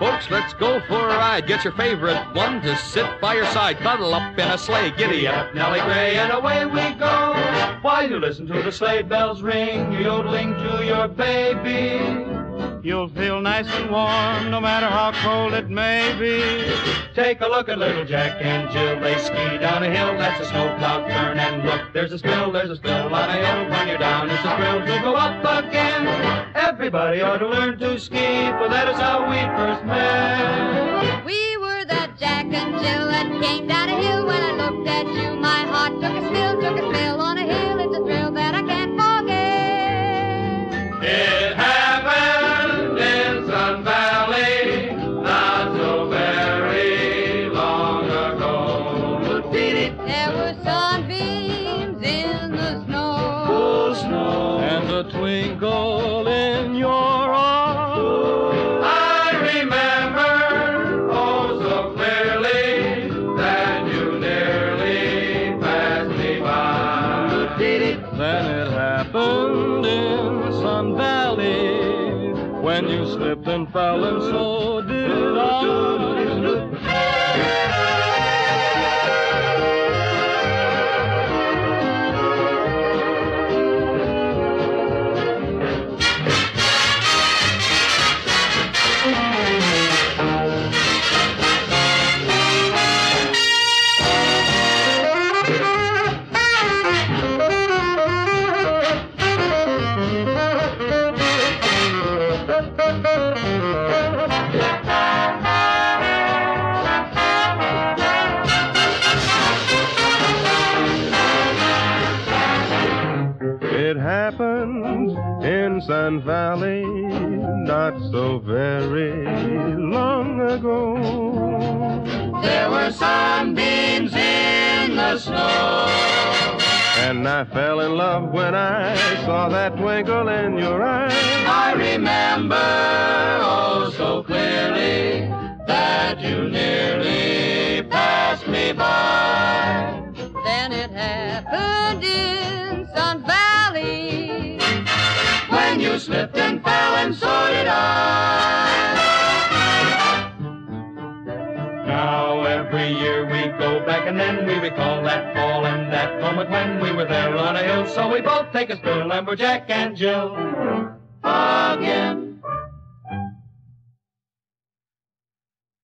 folks, let's go for a ride. Get your favorite one to sit by your side. Cuddle up in a sleigh. Giddy up, Nellie Gray, and away we go. While you listen to the sleigh bells ring, you're yodeling to your baby. You'll feel nice and warm, no matter how cold it may be. Take a look at little Jack and Jill. They ski down a hill, that's a snow cloud. Turn and look, there's a spill on a hill. When you're down, it's a thrill to go up again. Everybody ought to learn to ski, for that is how we first met. We were the Jack and Jill that came down a hill. When I looked at you, my heart took a spill on a hill. It's a thrill that I can't forget. It happened in Sun Valley, not so very long ago. There were sunbeams in the snow, Cool snow, And a twinkle in your eye. I remember, oh so clearly, that you nearly passed me by. Then it happened in Sun Valley, when you slipped and fell, and so did I. It happened in Sun Valley not so very long ago. there were sunbeams in the snow. And I fell in love when I saw that twinkle in your eye. I remember, oh so clearly, that you nearly passed me by. Then it happened in Sun Valley, when you slipped and fell, and so did I. Now every year we go back and then we recall that fall and that moment when we were there on a hill. So we both take a spill and we're Jack and Jill again.